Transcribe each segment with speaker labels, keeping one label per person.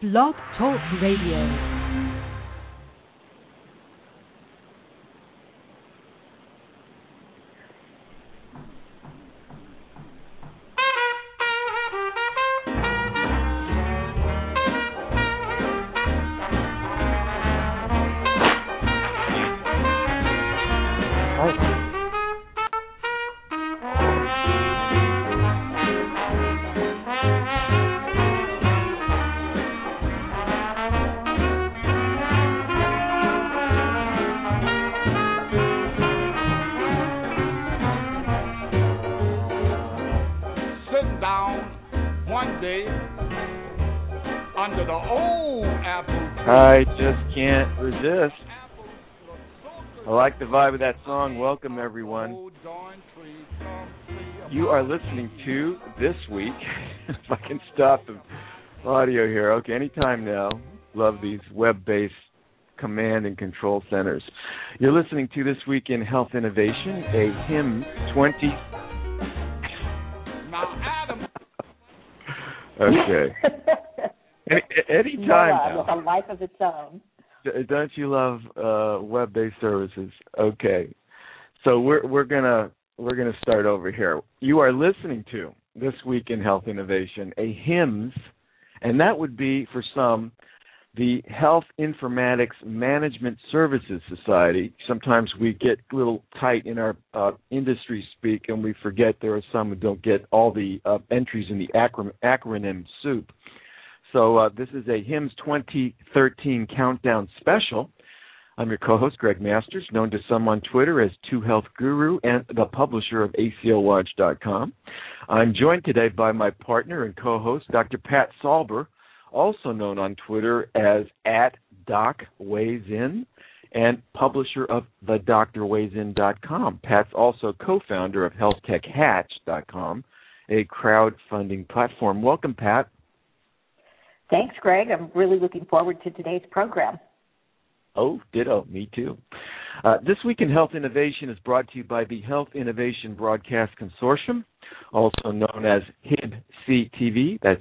Speaker 1: Blog Talk Radio.
Speaker 2: I just can't resist. I like the vibe of that song. Welcome, everyone. You are listening to This Week. If I can stop the audio here. Okay, anytime now. Love these web-based command and control centers. You're listening to This Week in Health Innovation, a HIM 20... Okay. Anytime now.
Speaker 3: With a life of its own.
Speaker 2: Don't you love web-based services? Okay, so we're gonna start over here. You are listening to This Week in Health Innovation, a HIMSS, and that would be for some the Health Informatics Management Services Society. Sometimes we get a little tight in our industry speak, and we forget there are some who don't get all the entries in the acronym soup. So this is a HIMSS 2013 Countdown Special. I'm your co-host, Greg Masters, known to some on Twitter as 2HealthGuru and the publisher of ACOWatch.com. I'm joined today by my partner and co-host, Dr. Pat Salber, also known on Twitter as @DocWeighsIn and publisher of thedoctorweightsin.com. Pat's also co-founder of HealthTechHatch.com, a crowdfunding platform. Welcome, Pat.
Speaker 3: Thanks, Greg. I'm really looking forward to today's program.
Speaker 2: Oh, ditto. Me too. This Week in Health Innovation is brought to you by the Health Innovation Broadcast Consortium, also known as HIBC-TV, that's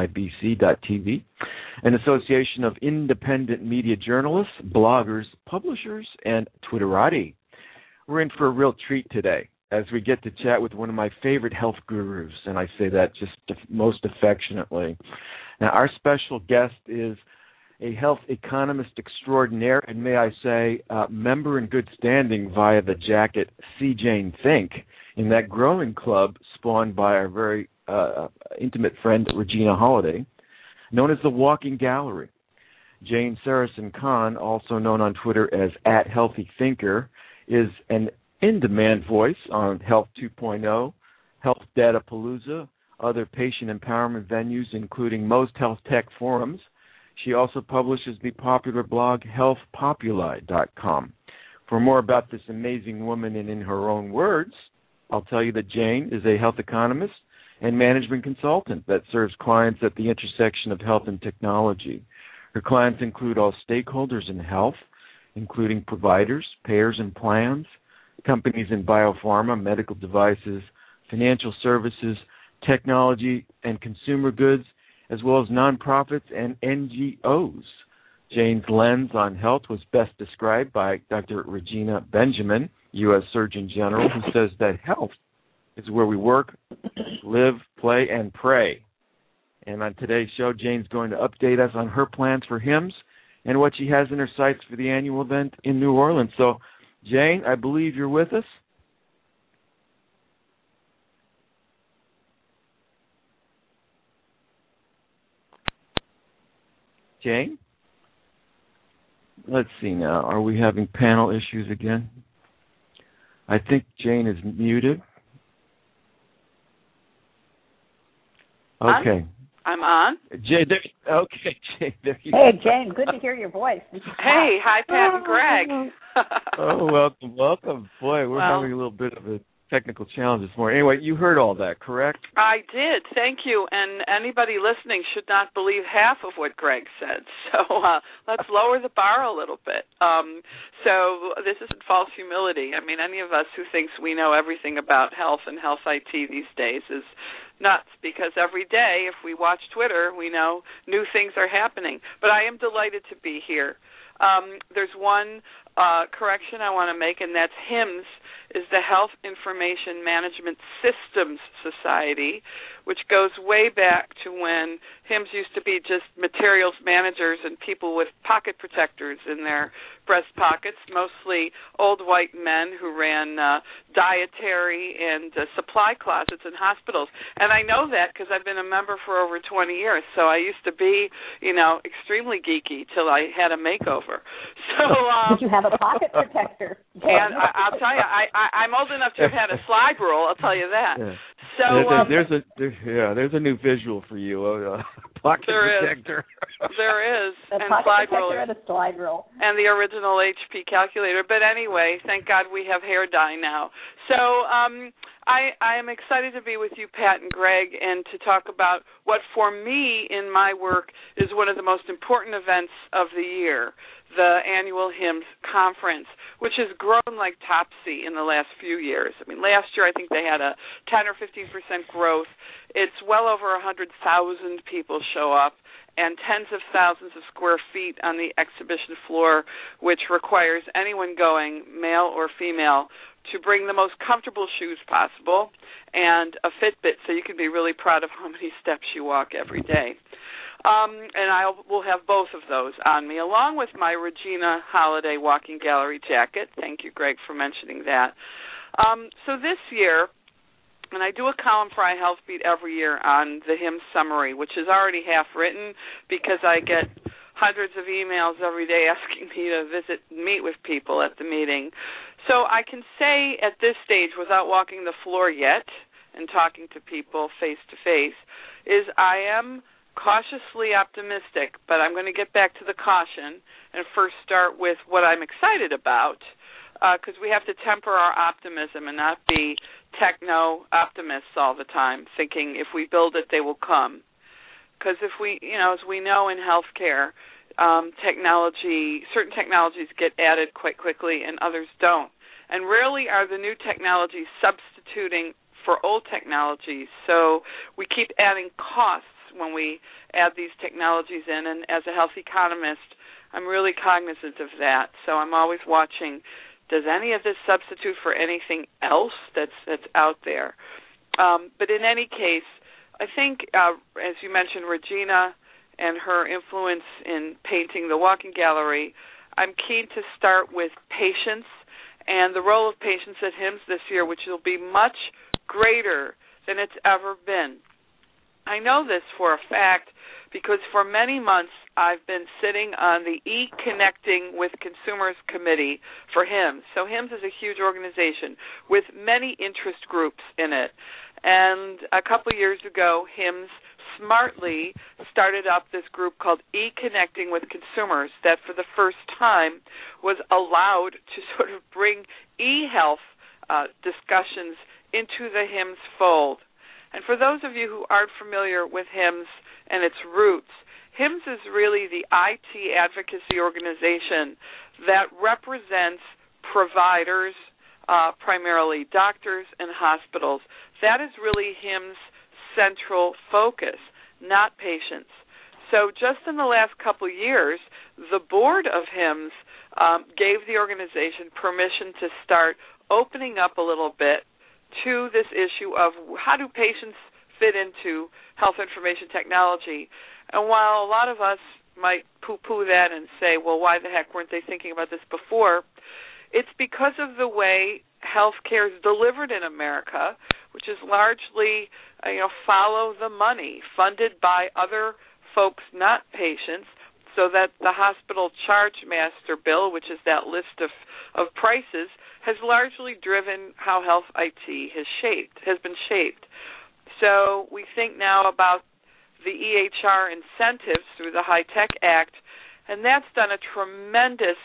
Speaker 2: HIBC.TV, an association of independent media journalists, bloggers, publishers, and Twitterati. We're in for a real treat today as we get to chat with one of my favorite health gurus, and I say that just most affectionately. Now, our special guest is a health economist extraordinaire, and may I say, member in good standing via the jacket C. Jane Think in that growing club spawned by our very intimate friend Regina Holiday, known as the Walking Gallery. Jane Sarasohn-Kahn, also known on Twitter as @HealthyThinker, is an in-demand voice on Health 2.0, Health Data Palooza, other patient empowerment venues, including most health tech forums. She also publishes the popular blog healthpopuli.com. For more about this amazing woman and in her own words, I'll tell you that Jane is a health economist and management consultant that serves clients at the intersection of health and technology. Her clients include all stakeholders in health, including providers, payers and plans, companies in biopharma, medical devices, financial services, technology and consumer goods, as well as nonprofits and NGOs. Jane's lens on health was best described by Dr. Regina Benjamin, U.S. Surgeon General, who says that health is where we work, live, play, and pray. And on today's show, Jane's going to update us on her plans for HIMSS and what she has in her sights for the annual event in New Orleans. So, Jane, I believe you're with us. Jane? Let's see now. Are we having panel issues again? I think Jane is muted. Okay.
Speaker 4: I'm on.
Speaker 2: Jane, okay, Jane. There you
Speaker 3: Hey,
Speaker 2: go.
Speaker 3: Jane, good to hear your voice.
Speaker 4: Hey, hi, Pat and Greg.
Speaker 2: Oh, welcome. Boy, we're having a little bit of a technical challenge this morning. Anyway, you heard all that, correct?
Speaker 4: I did. Thank you. And anybody listening should not believe half of what Greg said. So let's lower the bar a little bit. So this isn't false humility. I mean, any of us who thinks we know everything about health and health IT these days is nuts because every day, if we watch Twitter, we know new things are happening. But I am delighted to be here. There's one correction I want to make, and that's HIMSS is the Health Information Management Systems Society, which goes way back to when HIMSS used to be just materials managers and people with pocket protectors in their breast pockets, mostly old white men who ran dietary and supply closets in hospitals. And I know that because I've been a member for over 20 years, so I used to be, extremely geeky till I had a makeover. So
Speaker 3: did you have a pocket protector?
Speaker 4: And I'll tell you, I'm old enough to have had a slide rule. I'll tell you that.
Speaker 2: Yeah.
Speaker 4: So
Speaker 2: there's a new visual for you. Pocket protector.
Speaker 4: There is.
Speaker 3: The
Speaker 4: and
Speaker 3: pocket
Speaker 4: slide
Speaker 3: protector
Speaker 4: rule.
Speaker 3: and a slide rule.
Speaker 4: And the original HP calculator. But anyway, thank God we have hair dye now. So I am excited to be with you, Pat and Greg, and to talk about what for me in my work is one of the most important events of the year, the annual HIMSS conference, which has grown like Topsy in the last few years. I mean, last year I think they had a 10 or 15% growth. It's well over 100,000 people show up and tens of thousands of square feet on the exhibition floor, which requires anyone going, male or female, to bring the most comfortable shoes possible and a Fitbit so you can be really proud of how many steps you walk every day. And I will have both of those on me, along with my Regina Holiday Walking Gallery jacket. Thank you, Greg, for mentioning that. So this year, and I do a column for iHealthBeat every year on the HIMSS summary, which is already half written because I get hundreds of emails every day asking me to meet with people at the meeting. So I can say at this stage, without walking the floor yet and talking to people face-to-face, is I am cautiously optimistic, but I'm going to get back to the caution and first start with what I'm excited about, because we have to temper our optimism and not be techno-optimists all the time, thinking if we build it, they will come. Because if we, as we know in healthcare, certain technologies get added quite quickly and others don't. And rarely are the new technologies substituting for old technologies. So we keep adding costs when we add these technologies in. And as a health economist, I'm really cognizant of that. So I'm always watching, does any of this substitute for anything else that's out there? But in any case, I think, as you mentioned, Regina and her influence in painting the walking gallery, I'm keen to start with patients and the role of patients at HIMSS this year, which will be much greater than it's ever been. I know this for a fact because for many months I've been sitting on the E-Connecting with Consumers Committee for HIMSS. So HIMSS is a huge organization with many interest groups in it. And a couple years ago, HIMSS smartly started up this group called E-Connecting with Consumers that for the first time was allowed to sort of bring e-health discussions into the HIMSS fold. And for those of you who aren't familiar with HIMSS and its roots, HIMSS is really the IT advocacy organization that represents providers, primarily doctors and hospitals. That is really HIMSS' central focus, not patients. So just in the last couple years, the board of HIMSS gave the organization permission to start opening up a little bit to this issue of how do patients fit into health information technology. And while a lot of us might poo-poo that and say, well, why the heck weren't they thinking about this before? It's because of the way healthcare is delivered in America, which is largely, follow the money, funded by other folks, not patients, so that the hospital charge master bill, which is that list of prices, has largely driven how health IT has been shaped. So we think now about the EHR incentives through the HITECH Act, and that's done a tremendous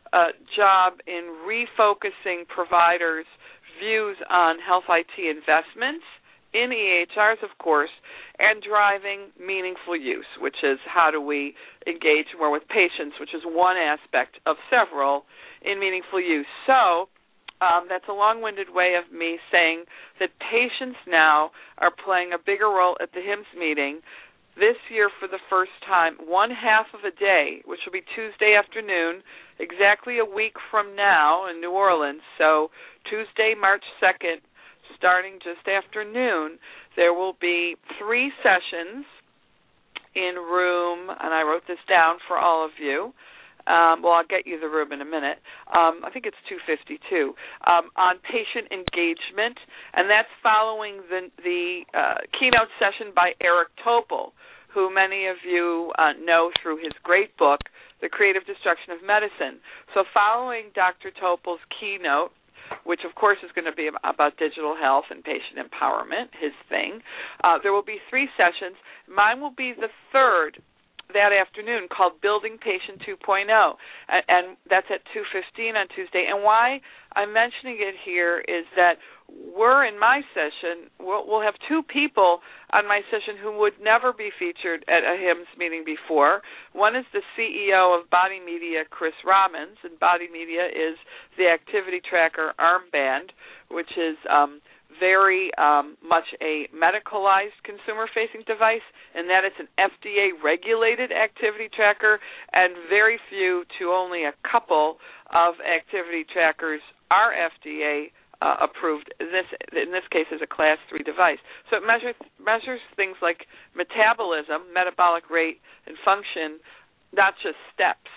Speaker 4: job in refocusing providers' views on health IT investments in EHRs, of course, and driving meaningful use, which is how do we engage more with patients, which is one aspect of several in meaningful use. So That's a long-winded way of me saying that patients now are playing a bigger role at the HIMSS meeting this year for the first time, 1/2 of a day, which will be Tuesday afternoon, exactly a week from now in New Orleans. So Tuesday, March 2nd, starting just after noon, there will be 3 sessions in room, and I wrote this down for all of you. I'll get you the room in a minute. I think it's 252, on patient engagement, and that's following the keynote session by Eric Topol, who many of you know through his great book, The Creative Destruction of Medicine. So following Dr. Topol's keynote, which of course is going to be about digital health and patient empowerment, his thing, there will be 3 sessions. Mine will be the 3rd that afternoon, called Building Patient 2.0, and that's at 2:15 on Tuesday. And why I'm mentioning it here is that in my session, we'll have 2 people on my session who would never be featured at a HIMSS meeting before. One is the CEO of Body Media, Chris Robbins, and Body Media is the activity tracker armband, which is very much a medicalized consumer-facing device, in that it's an FDA-regulated activity tracker, and very few to only a couple of activity trackers are FDA approved. In this case, is a Class 3 device. So it measures things like metabolism, metabolic rate, and function, not just steps.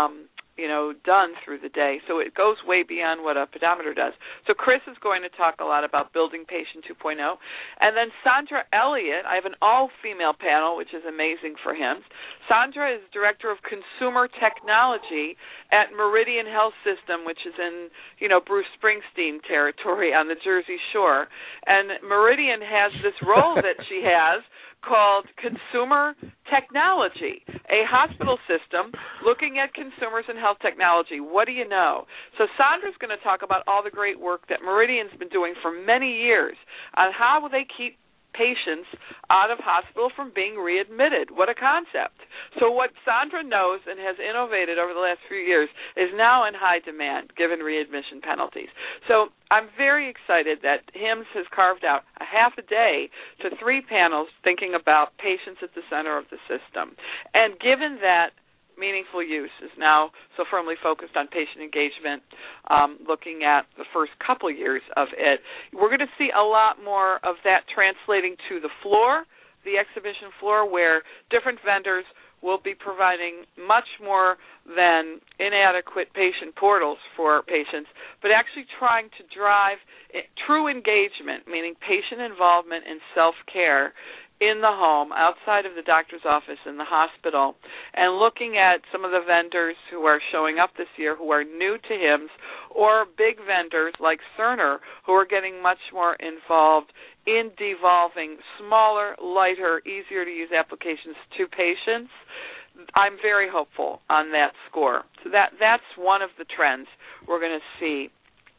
Speaker 4: Done through the day. So it goes way beyond what a pedometer does. So Chris is going to talk a lot about Building Patient 2.0. And then Sandra Elliott, I have an all-female panel, which is amazing for him. Sandra is Director of Consumer Technology at Meridian Health System, which is in, Bruce Springsteen territory on the Jersey Shore. And Meridian has this role that she has called Consumer Technology, a hospital system looking at consumers and health technology. What do you know? So Sandra's going to talk about all the great work that Meridian's been doing for many years on how they keep patients out of hospital from being readmitted. What a concept. So what Sandra knows and has innovated over the last few years is now in high demand, given readmission penalties. So I'm very excited that HIMSS has carved out a half a day to 3 panels thinking about patients at the center of the system. And given that meaningful use is now so firmly focused on patient engagement, looking at the first couple years of it, we're going to see a lot more of that translating to the floor, the exhibition floor, where different vendors will be providing much more than inadequate patient portals for patients, but actually trying to drive true engagement, meaning patient involvement in self-care in the home, outside of the doctor's office, in the hospital, and looking at some of the vendors who are showing up this year who are new to HIMSS, or big vendors like Cerner who are getting much more involved in devolving smaller, lighter, easier-to-use applications to patients. I'm very hopeful on that score. So that's one of the trends we're going to see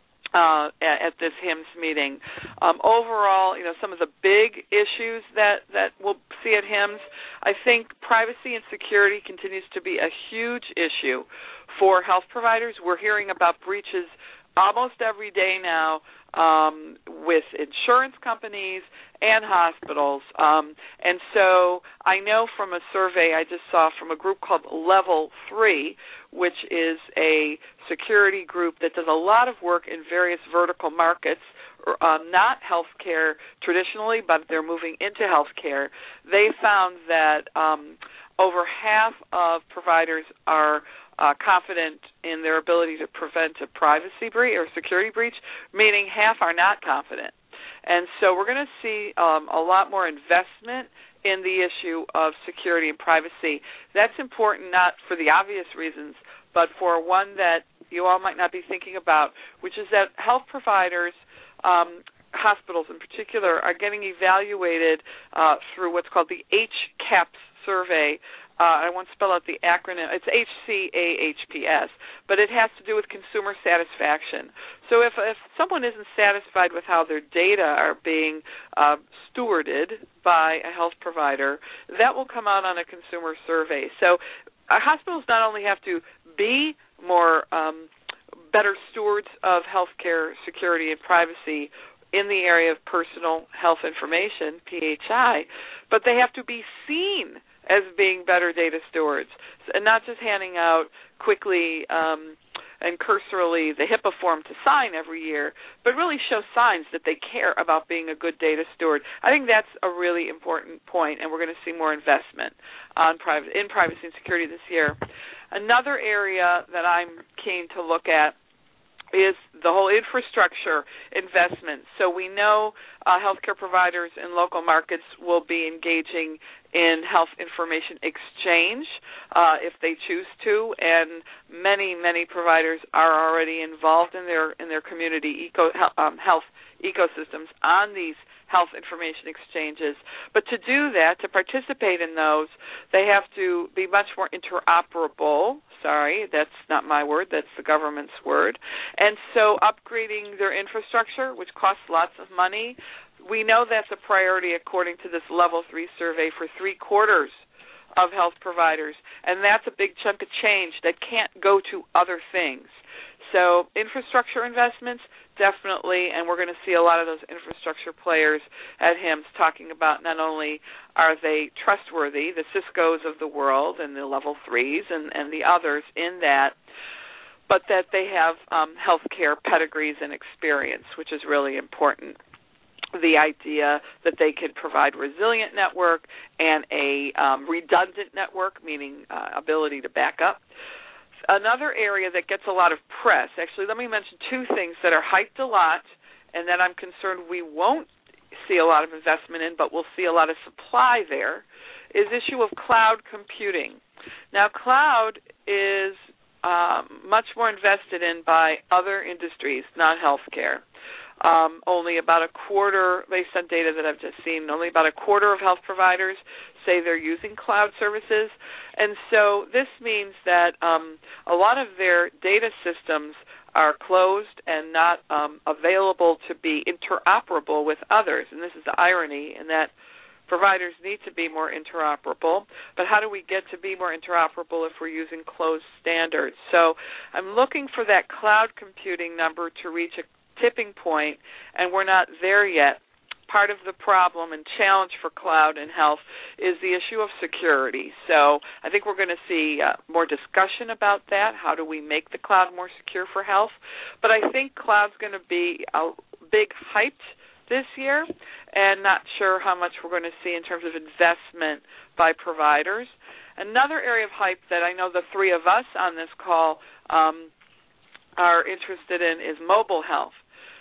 Speaker 4: at this HIMSS meeting. Overall, some of the big issues that we'll see at HIMSS, I think privacy and security continues to be a huge issue for health providers. We're hearing about breaches almost every day now with insurance companies and hospitals. And so I know from a survey I just saw from a group called Level 3, which is a security group that does a lot of work in various vertical markets, not healthcare traditionally, but they're moving into healthcare. They found that over half of providers are confident in their ability to prevent a privacy breach or security breach, meaning half are not confident. And so we're going to see a lot more investment in the issue of security and privacy. That's important not for the obvious reasons, but for one that you all might not be thinking about, which is that health providers, hospitals in particular, are getting evaluated through what's called the HCAHPS survey. I won't spell out the acronym. It's HCAHPS, but it has to do with consumer satisfaction. So if someone isn't satisfied with how their data are being stewarded by a health provider, that will come out on a consumer survey. So hospitals not only have to be more better stewards of healthcare security and privacy in the area of personal health information, PHI, but they have to be seen as being better data stewards, and not just handing out quickly and cursorily the HIPAA form to sign every year, but really show signs that they care about being a good data steward. I think that's a really important point, and we're going to see more investment in privacy and security this year. Another area that I'm keen to look at is the whole infrastructure investment. So we know healthcare providers in local markets will be engaging in health information exchange if they choose to, and many providers are already involved in their community health ecosystems on these health information exchanges. But to do that, to participate in those, they have to be much more interoperable. Sorry, that's not my word, that's the government's word. And so upgrading their infrastructure, which costs lots of money, we know that's a priority according to this Level 3 survey for 3/4 of health providers, and that's a big chunk of change that can't go to other things. So infrastructure investments, definitely, and we're going to see a lot of those infrastructure players at HIMSS talking about not only are they trustworthy, the Ciscos of the world and the Level 3s and the others in that, but that they have healthcare pedigrees and experience, which is really important. The idea that they could provide resilient network and a redundant network, meaning ability to back up. Another area that gets a lot of press, actually, let me mention two things that are hyped a lot and that I'm concerned we won't see a lot of investment in, but we'll see a lot of supply there, is issue of cloud computing. Now, cloud is much more invested in by other industries, not healthcare. Only about a quarter, based on data that I've just seen, only about a quarter of health providers say they're using cloud services. And so this means that a lot of their data systems are closed and not available to be interoperable with others. And this is the irony in that providers need to be more interoperable. But how do we get to be more interoperable if we're using closed standards? So I'm looking for that cloud computing number to reach a tipping point, and we're not there yet. Part of the problem and challenge for cloud and health is the issue of security. So I think we're going to see more discussion about that. How do we make the cloud more secure for health? But I think cloud's going to be a big hyped this year, and not sure how much we're going to see in terms of investment by providers. Another area of hype that I know the three of us on this call are interested in is mobile health.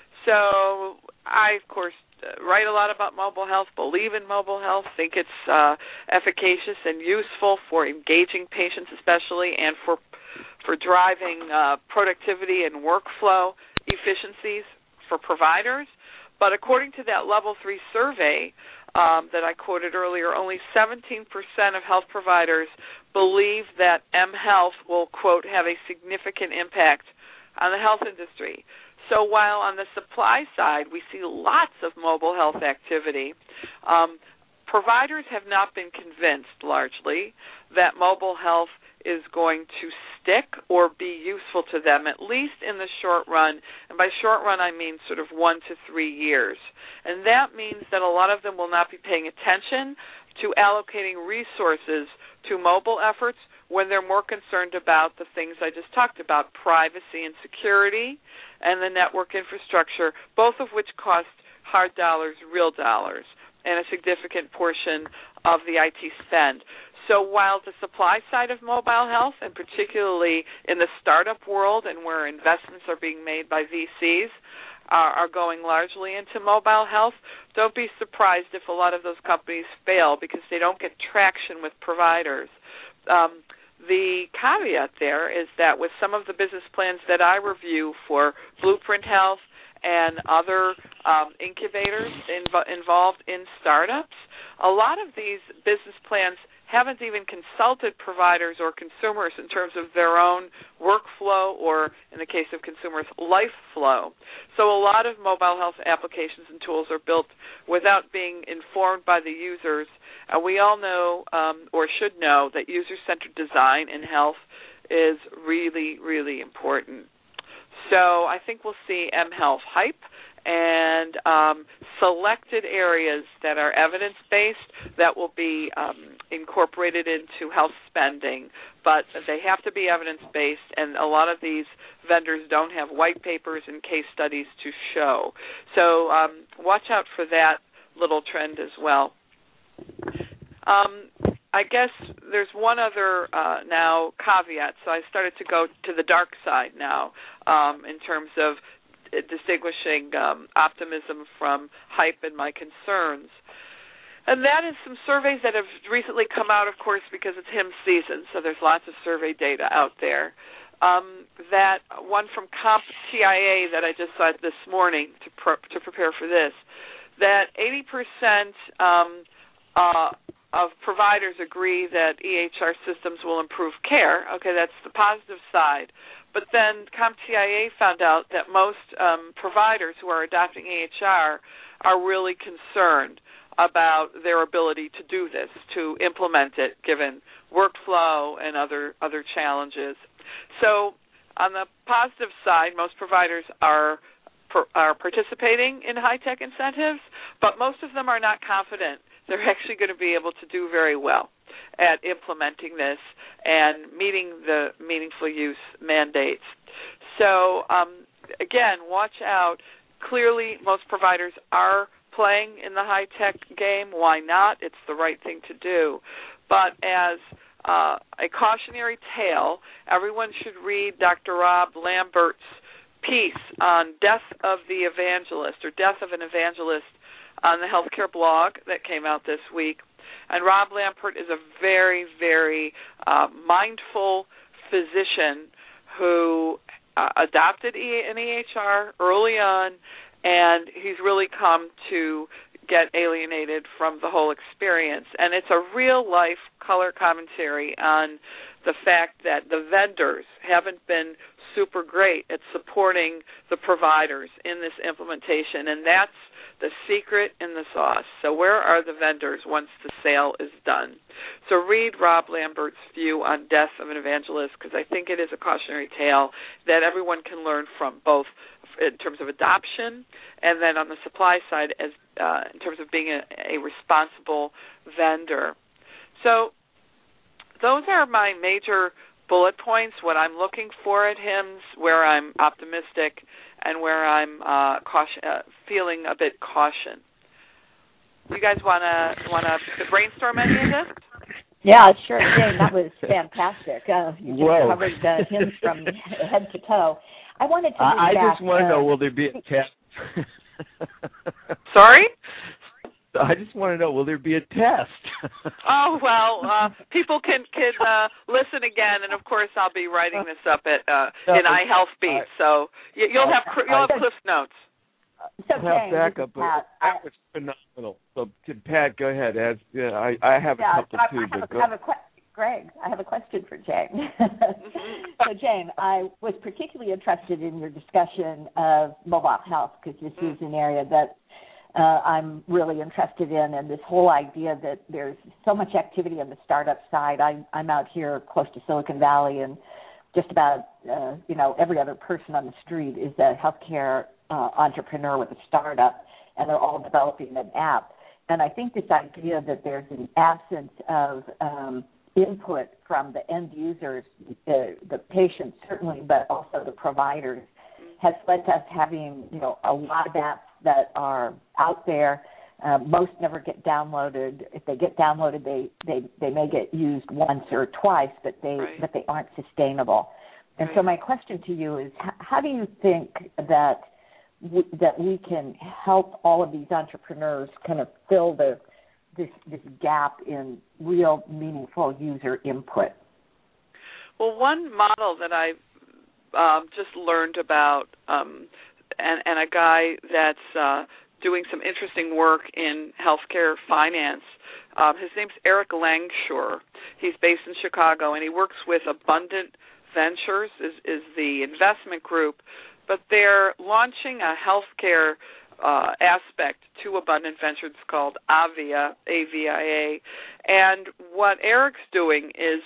Speaker 4: So I, of course, write a lot about mobile health, believe in mobile health, think it's efficacious and useful for engaging patients especially, and for driving productivity and workflow efficiencies for providers. But according to that Level 3 survey that I quoted earlier, only 17% of health providers believe that mHealth will, quote, have a significant impact on the health industry. So while on the supply side we see lots of mobile health activity, providers have not been convinced largely that mobile health is going to stick or be useful to them, at least in the short run. And by short run, I mean sort of 1 to 3 years. And that means that a lot of them will not be paying attention to allocating resources to mobile efforts when they're more concerned about the things I just talked about, privacy and security and the network infrastructure, both of which cost hard dollars, real dollars, and a significant portion of the IT spend. So while the supply side of mobile health, and particularly in the startup world and where investments are being made by VCs, are going largely into mobile health, don't be surprised if a lot of those companies fail because they don't get traction with providers. The caveat there is that with some of the business plans that I review for Blueprint Health and other incubators involved in startups, a lot of these business plans haven't even consulted providers or consumers in terms of their own workflow or, in the case of consumers, life flow. So a lot of mobile health applications and tools are built without being informed by the users. We all know or should know that user-centered design in health is really, really important. So I think we'll see mHealth hype and selected areas that are evidence-based that will be incorporated into health spending, but they have to be evidence-based, and a lot of these vendors don't have white papers and case studies to show. So watch out for that little trend as well. I guess there's one other now caveat. So I started to go to the dark side now in terms of distinguishing optimism from hype and my concerns. And that is some surveys that have recently come out, of course, because it's HIMSS season, so there's lots of survey data out there. That one from CompTIA that I just saw this morning to prepare for this, that 80% of providers agree that EHR systems will improve care. Okay, that's the positive side. But then CompTIA found out that most providers who are adopting EHR are really concerned about their ability to do this, to implement it, given workflow and other challenges. So on the positive side, most providers are participating in high-tech incentives, but most of them are not confident they're actually going to be able to do very well at implementing this and meeting the meaningful use mandates. So, again, watch out. Clearly, most providers are playing in the high-tech game. Why not? It's the right thing to do. But as a cautionary tale, everyone should read Dr. Rob Lambert's piece on Death of the Evangelist, or Death of an Evangelist, on the Healthcare blog that came out this week. And Rob Lambert is a very, very mindful physician who adopted an EHR early on, and he's really come to get alienated from the whole experience. And it's a real-life color commentary on the fact that the vendors haven't been super great at supporting the providers in this implementation, and that's the secret in the sauce. So where are the vendors once the sale is done? So read Rob Lambert's view on Death of an Evangelist, because I think it is a cautionary tale that everyone can learn from, both in terms of adoption and then on the supply side as in terms of being a responsible vendor. So those are my major bullet points, what I'm looking for at HIMSS, where I'm optimistic, and where I'm feeling a bit caution. You guys want to brainstorm any of this?
Speaker 3: Yeah, sure, Jane. That was fantastic. You just covered HIMSS from head to toe. I wanted to
Speaker 2: I just want to know, will there be a test?
Speaker 4: Sorry?
Speaker 2: I just want to know, will there be a test?
Speaker 4: Oh, well, people can listen again, and of course I'll be writing this up at in iHealthBeat, so you'll have Cliff Notes.
Speaker 3: So Jane,
Speaker 2: back up, that was phenomenal. So Pat, go ahead. I have a couple too, but go.
Speaker 3: Greg, I have a question for Jane. So Jane, I was particularly interested in your discussion of mobile health, because this is an area that I'm really interested in, and this whole idea that there's so much activity on the startup side. I'm out here close to Silicon Valley, and just about every other person on the street is a healthcare entrepreneur with a startup, and they're all developing an app. And I think this idea that there's an absence of input from the end users, the patients certainly, but also the providers, has led to us having a lot of apps that are out there. Most never get downloaded. If they get downloaded, they may get used once or twice, but they aren't sustainable. And so my question to you is, how do you think that we can help all of these entrepreneurs kind of fill this gap in real meaningful user input?
Speaker 4: Well, one model that I've just learned about, and a guy that's doing some interesting work in healthcare finance. His name's Eric Langshore. He's based in Chicago, and he works with Abundant Ventures, is the investment group, but they're launching a healthcare aspect to Abundant Ventures called Avia, A-V-I-A, and what Eric's doing is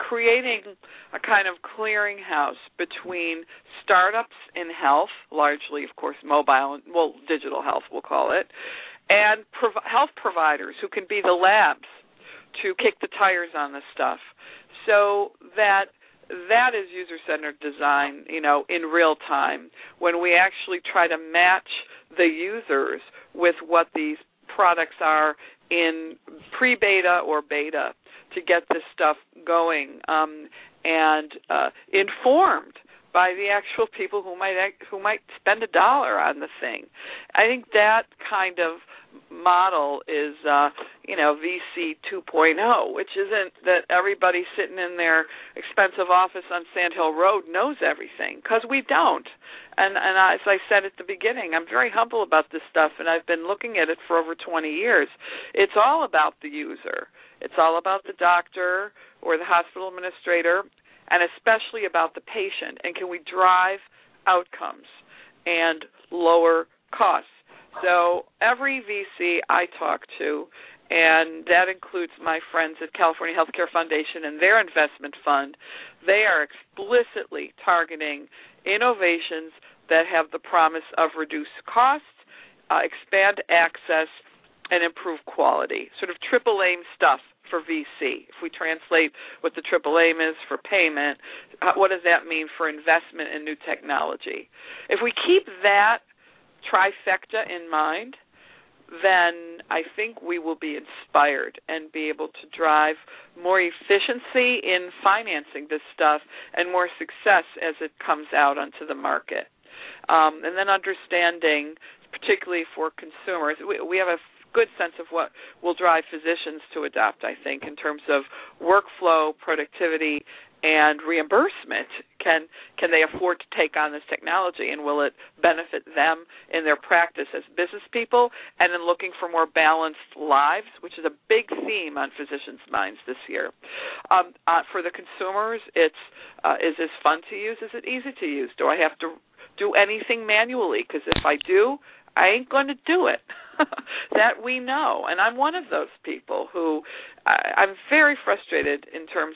Speaker 4: creating a kind of clearinghouse between startups in health, largely, of course, mobile, well, digital health, we'll call it, and health providers who can be the labs to kick the tires on this stuff, so that is user-centered design, in real time, when we actually try to match the users with what these products are in pre-beta or beta to get this stuff going, and informed by the actual people who might spend $1 on the thing. I think that kind of model is, VC 2.0, which isn't that everybody sitting in their expensive office on Sand Hill Road knows everything, because we don't. And as I said at the beginning, I'm very humble about this stuff, and I've been looking at it for over 20 years. It's all about the user. It's all about the doctor or the hospital administrator, and especially about the patient, and can we drive outcomes and lower costs. So every VC I talk to, and that includes my friends at California Healthcare Foundation and their investment fund, they are explicitly targeting innovations that have the promise of reduced costs, expand access, and improve quality, sort of triple aim stuff for VC. If we translate what the triple aim is for payment, what does that mean for investment in new technology? If we keep that trifecta in mind, then I think we will be inspired and be able to drive more efficiency in financing this stuff and more success as it comes out onto the market. And then understanding, particularly for consumers, we have a good sense of what will drive physicians to adopt, I think, in terms of workflow, productivity, and reimbursement. Can they afford to take on this technology, and will it benefit them in their practice as business people and in looking for more balanced lives, which is a big theme on physicians' minds this year. For the consumers, is this fun to use? Is it easy to use? Do I have to do anything manually? Because if I do, I ain't going to do it. That we know. And I'm one of those people who I'm very frustrated in terms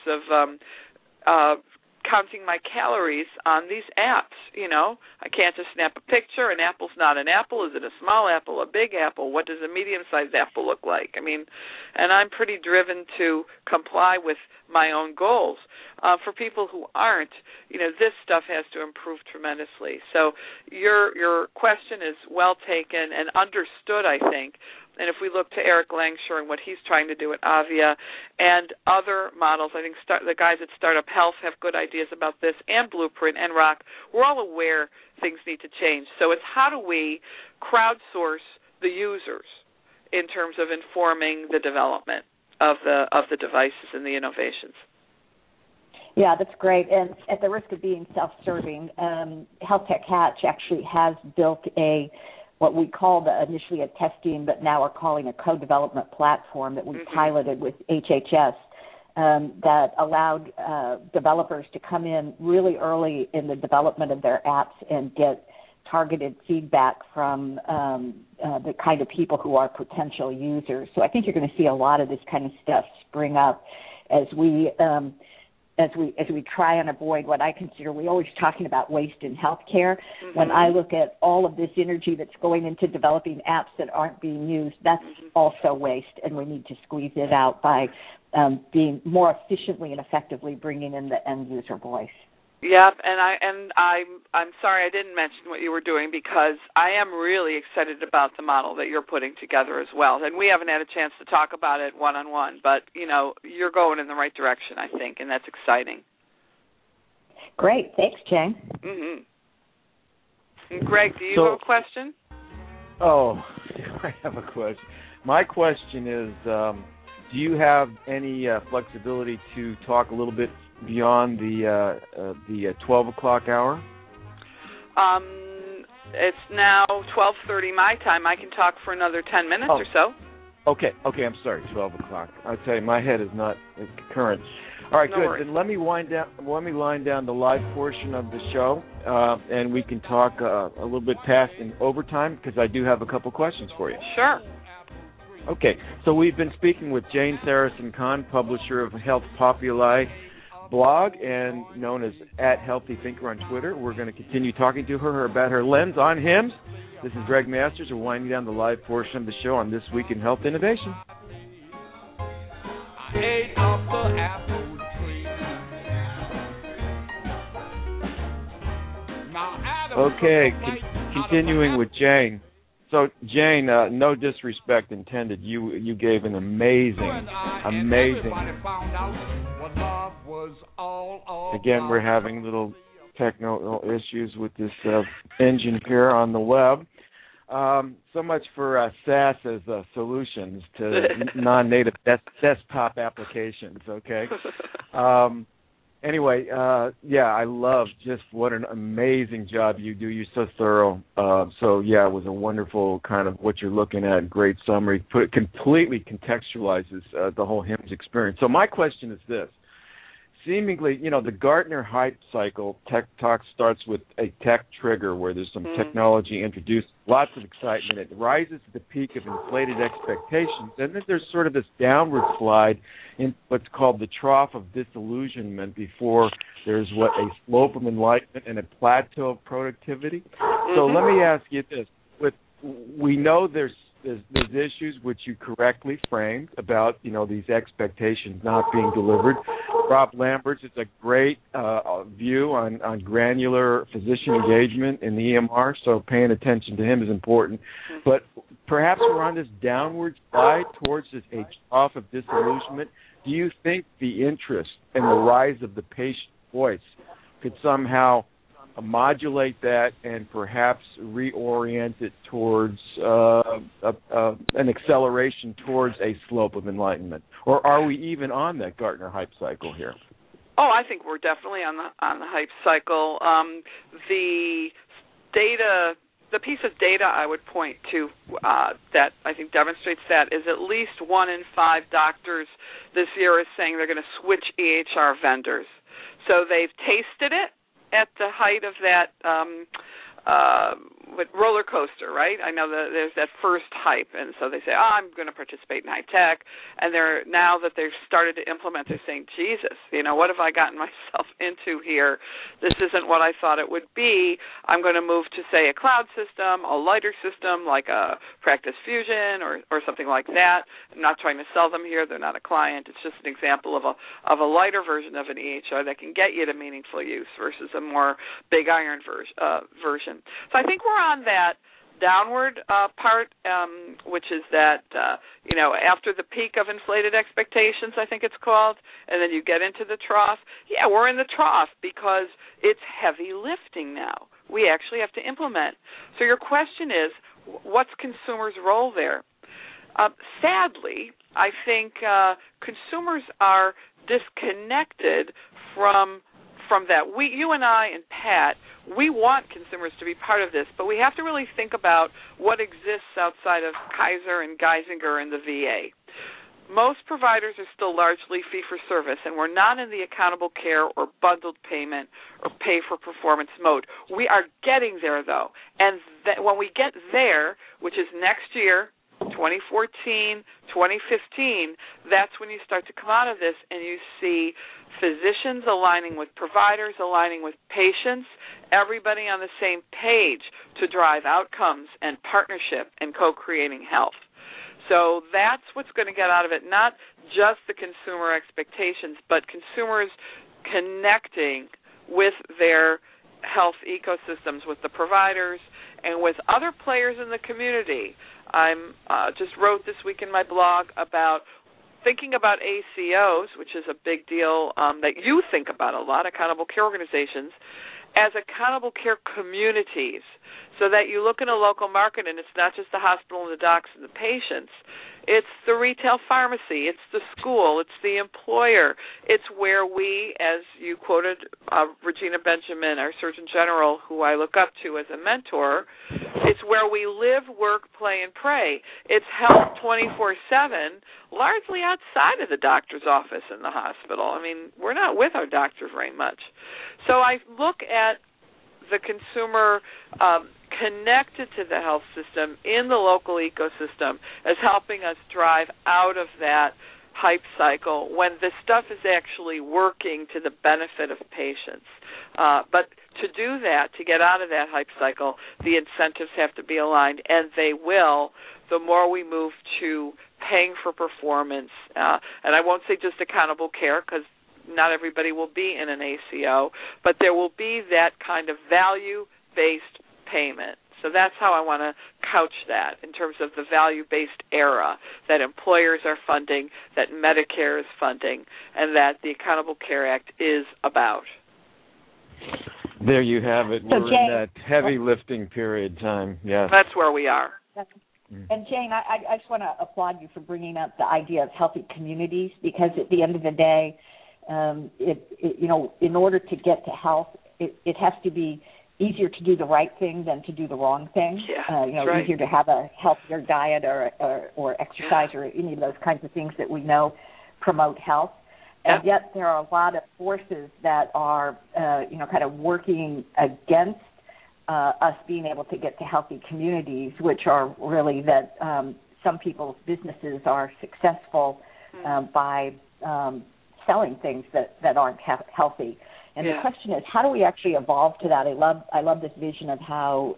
Speaker 4: of counting my calories on these apps. I can't just snap a picture. An apple's not an apple. Is it a small apple, a big apple? What does a medium-sized apple look like? And I'm pretty driven to comply with my own goals. For people who aren't, this stuff has to improve tremendously. So your question is well taken and understood, I think. And if we look to Eric Langsure and what he's trying to do at Avia and other models, I think the guys at Startup Health have good ideas about this, and Blueprint and Rock. We're all aware things need to change. So it's how do we crowdsource the users in terms of informing the development of the devices and the innovations.
Speaker 3: Yeah, that's great. And at the risk of being self-serving, Health Tech Hatch actually has built what we called initially a testing, but now we're calling a co-development platform that we piloted with HHS that allowed developers to come in really early in the development of their apps and get targeted feedback from the kind of people who are potential users. So I think you're going to see a lot of this kind of stuff spring up as we try and avoid what I consider, we're always talking about waste in healthcare. When I look at all of this energy that's going into developing apps that aren't being used, that's also waste, and we need to squeeze it out by being more efficiently and effectively bringing in the end user voice.
Speaker 4: Yep, and I'm sorry I didn't mention what you were doing, because I am really excited about the model that you're putting together as well. And we haven't had a chance to talk about it one-on-one, but you're going in the right direction, I think, and that's exciting.
Speaker 3: Great, thanks, Jane.
Speaker 4: And Greg, do you have a question?
Speaker 2: Oh, I have a question. My question is, do you have any flexibility to talk a little bit beyond the 12 o'clock hour?
Speaker 4: It's now 12:30 my time. I can talk for another 10 minutes or so.
Speaker 2: Okay, I'm sorry, 12 o'clock. I'll tell you, my head is not current. All right,
Speaker 4: no
Speaker 2: good.
Speaker 4: worries.
Speaker 2: Then let me line down the live portion of the show, and we can talk a little bit past in overtime, because I do have a couple questions for you.
Speaker 4: Sure.
Speaker 2: Okay, so we've been speaking with Jane Sarasohn-Kahn, publisher of Health Populi, blog and known as @HealthyThinker on Twitter. We're going to continue talking to her about her lens on HIMSS. This is Greg Masters. We're winding down the live portion of the show on This Week in Health Innovation.
Speaker 5: I ate off the apple tree.
Speaker 2: Okay, continuing with Jane. So, Jane, no disrespect intended. You gave an amazing. Again, we're having little technical issues with this engine here on the web. So much for SAS as solutions to non-native desktop applications, okay? Anyway, I love just what an amazing job you do. You're so thorough. It was a wonderful kind of what you're looking at, great summary. Completely contextualizes the whole HIMSS experience. So my question is this. Seemingly, the Gartner hype cycle, Tech Talk starts with a tech trigger where there's some technology introduced, lots of excitement. It rises to the peak of inflated expectations, and then there's sort of this downward slide in what's called the trough of disillusionment before there's a slope of enlightenment and a plateau of productivity. So let me ask you this. We know there's issues which you correctly framed about, these expectations not being delivered. Rob Lambert's is a great view on granular physician engagement in the EMR, so paying attention to him is important. But perhaps we're on this downward slide towards this trough of disillusionment. Do you think the interest and the rise of the patient voice could somehow modulate that and perhaps reorient it towards an acceleration towards a slope of enlightenment? Or are we even on that Gartner hype cycle here?
Speaker 4: Oh, I think we're definitely on the hype cycle. The piece of data I would point to that I think demonstrates that is at least 1 in 5 doctors this year is saying they're going to switch EHR vendors. So they've tasted it at the height of that roller coaster, right? I know that there's that first hype, and so they say, I'm going to participate in high tech, and now that they've started to implement, they're saying, Jesus, what have I gotten myself into here? This isn't what I thought it would be. I'm going to move to, say, a cloud system, a lighter system like a Practice Fusion or something like that. I'm not trying to sell them here. They're not a client. It's just an example of a lighter version of an EHR that can get you to meaningful use versus a more big iron version. So I think we're on that downward part, which is that, after the peak of inflated expectations, I think it's called, and then you get into the trough. Yeah, we're in the trough because it's heavy lifting now. We actually have to implement. So your question is, what's consumers' role there? Sadly, I think consumers are disconnected from that. You and I and Pat, we want consumers to be part of this, but we have to really think about what exists outside of Kaiser and Geisinger and the VA. Most providers are still largely fee-for-service, and we're not in the accountable care or bundled payment or pay-for-performance mode. We are getting there, though, and when we get there, which is next year, 2014, 2015, that's when you start to come out of this and you see physicians aligning with providers, aligning with patients, everybody on the same page to drive outcomes and partnership and co-creating health. So that's what's going to get out of it, not just the consumer expectations, but consumers connecting with their health ecosystems, with the providers, and with other players in the community. I'm just wrote this week in my blog about thinking about ACOs, which is a big deal that you think about a lot, accountable care organizations, as accountable care communities, so that you look in a local market and it's not just the hospital and the docs and the patients. It's the retail pharmacy, it's the school, it's the employer. It's where we, as you quoted Regina Benjamin, our Surgeon General, who I look up to as a mentor, it's where we live, work, play, and pray. It's health 24/7, largely outside of the doctor's office in the hospital. I mean, we're not with our doctor very much. So I look at the consumer connected to the health system in the local ecosystem as helping us drive out of that hype cycle when this stuff is actually working to the benefit of patients. But to do that, to get out of that hype cycle, the incentives have to be aligned, and they will the more we move to paying for performance. And I won't say just accountable care because not everybody will be in an ACO, but there will be that kind of value-based payment. So that's how I want to couch that in terms of the value-based era that employers are funding, that Medicare is funding, and that the Accountable Care Act is about.
Speaker 2: There you have it.
Speaker 3: So
Speaker 2: We're
Speaker 3: Jane,
Speaker 2: in that heavy lifting period time. Yes.
Speaker 4: That's where we are.
Speaker 3: And Jane, I just want to applaud you for bringing up the idea of healthy communities, because at the end of the day, in order to get to health, it has to be easier to do the right thing than to do the wrong thing.
Speaker 4: Yeah, right.
Speaker 3: Easier to have a healthier diet or exercise or any of those kinds of things that we know promote health. And yet there are a lot of forces that are, kind of working against us being able to get to healthy communities, which are really that some people's businesses are successful by selling things that aren't healthy. And the question is, how do we actually evolve to that? I love this vision of how,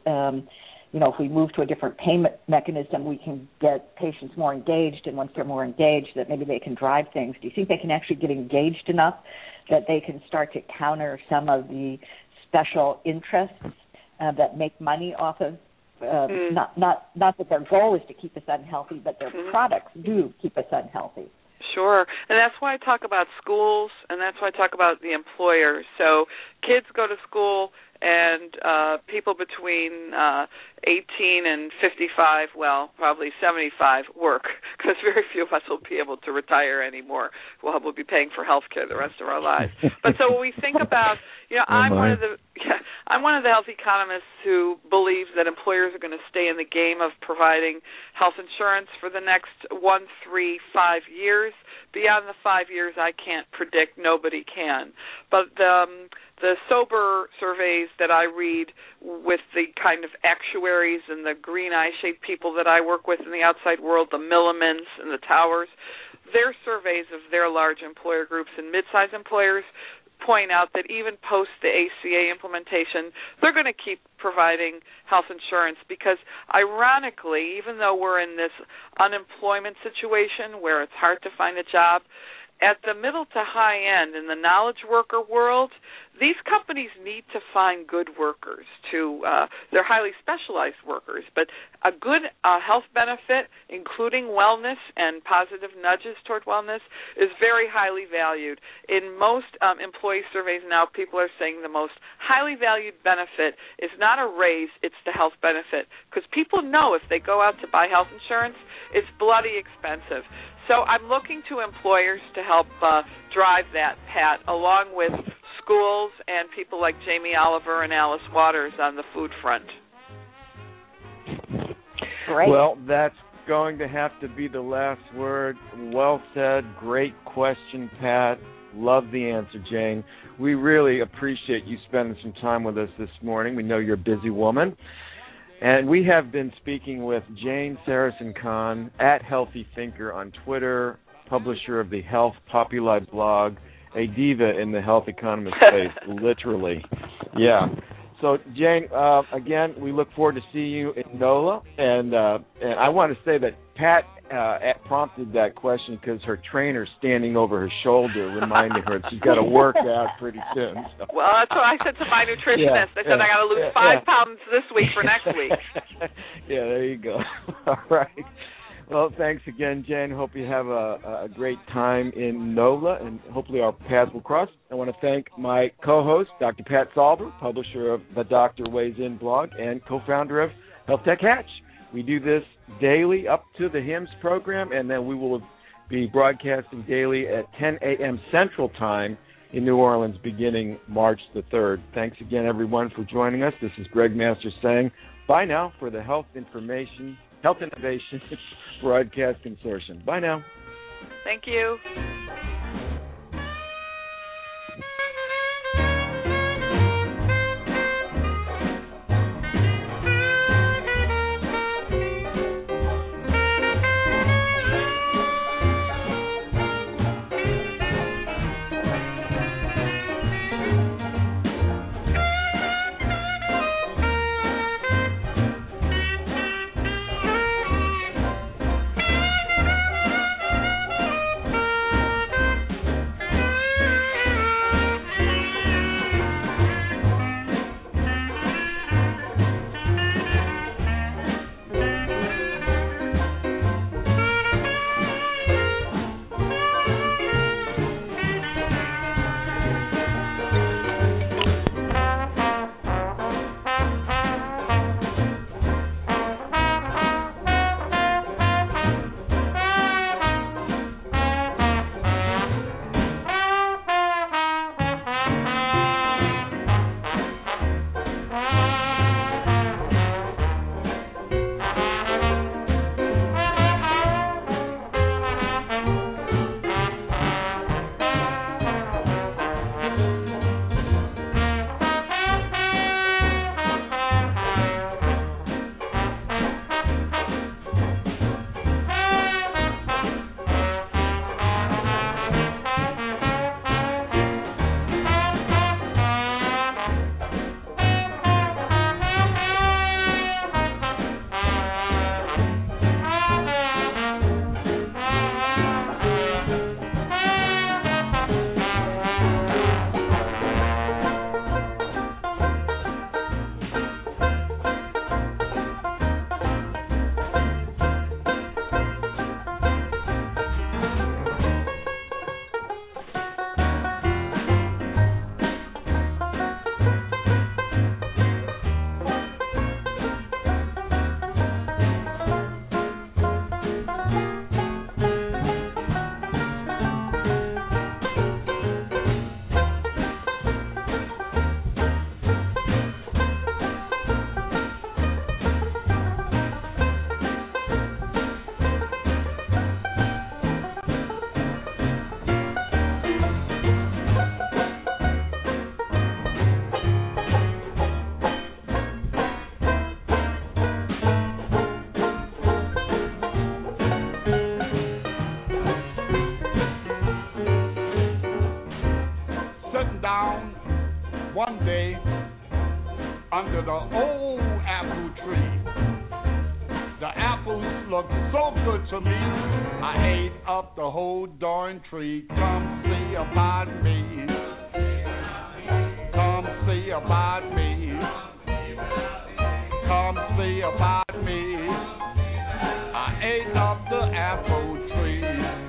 Speaker 3: if we move to a different payment mechanism, we can get patients more engaged, and once they're more engaged, that maybe they can drive things. Do you think they can actually get engaged enough that they can start to counter some of the special interests that make money off of, not that their goal is to keep us unhealthy, but their products do keep us unhealthy?
Speaker 4: Sure, and that's why I talk about schools, and that's why I talk about the employers. So kids go to school, and people between 18 and 55, well, probably 75, work, because very few of us will be able to retire anymore. We'll be paying for health care the rest of our lives. But so when we think about, I'm one of the health economists who believes that employers are going to stay in the game of providing health insurance for the next 1, 3, 5 years. Beyond the 5 years, I can't predict. Nobody can. But the sober surveys that I read with the kind of actuaries and the green eye-shaped people that I work with in the outside world, the Millimans and the Towers, their surveys of their large employer groups and mid-sized employers point out that even post the ACA implementation, they're going to keep providing health insurance because, ironically, even though we're in this unemployment situation where it's hard to find a job, at the middle to high end in the knowledge worker world, these companies need to find good workers. They're highly specialized workers, but a good health benefit, including wellness and positive nudges toward wellness, is very highly valued. In most employee surveys now, people are saying the most highly valued benefit is not a raise, it's the health benefit, because people know if they go out to buy health insurance, it's bloody expensive. So I'm looking to employers to help drive that, Pat, along with schools and people like Jamie Oliver and Alice Waters on the food front.
Speaker 3: Great.
Speaker 2: Well, that's going to have to be the last word. Well said. Great question, Pat. Love the answer, Jane. We really appreciate you spending some time with us this morning. We know you're a busy woman. And we have been speaking with Jane Sarasohn-Kahn at Healthy Thinker on Twitter, publisher of the Health Populi blog, a diva in the health economist space, literally. Yeah. So, Jane, again, we look forward to seeing you in NOLA. And I want to say that Pat prompted that question because her trainer's standing over her shoulder, reminding her that she's got to work out pretty soon. So.
Speaker 4: Well, that's what I said to my nutritionist. I said I got to lose 5 pounds this week for next week.
Speaker 2: Yeah, there you go. All right. Well, thanks again, Jen. Hope you have a great time in NOLA, and hopefully our paths will cross. I want to thank my co-host, Dr. Pat Salber, publisher of the Dr. Weighs In blog and co-founder of Health Tech Hatch. We do this daily up to the HIMSS program, and then we will be broadcasting daily at 10 a.m. Central Time in New Orleans beginning March the 3rd. Thanks again, everyone, for joining us. This is Greg Masters saying bye now for the Health Innovation Broadcast Consortium. Bye now.
Speaker 4: Thank you.
Speaker 5: down one day under the old apple tree. The apples looked so good to me, I ate up the whole darn tree. Come see about me. Come see about me. Come see about me. I ate up the apple tree.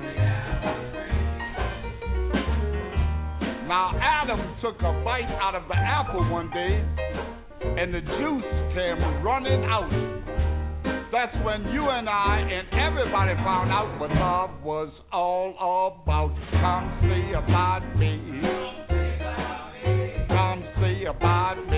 Speaker 5: Now Adam took a bite out of the apple one day, and the juice came running out. That's when you and I and everybody found out what love was all about. Come see about me. Come see about me.